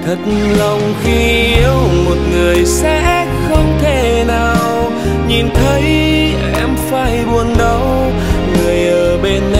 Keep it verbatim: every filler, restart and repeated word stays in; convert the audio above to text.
Thật lòng khi yêu một người sẽ không thể nào nhìn thấy em phải buồn đau. Người ở bên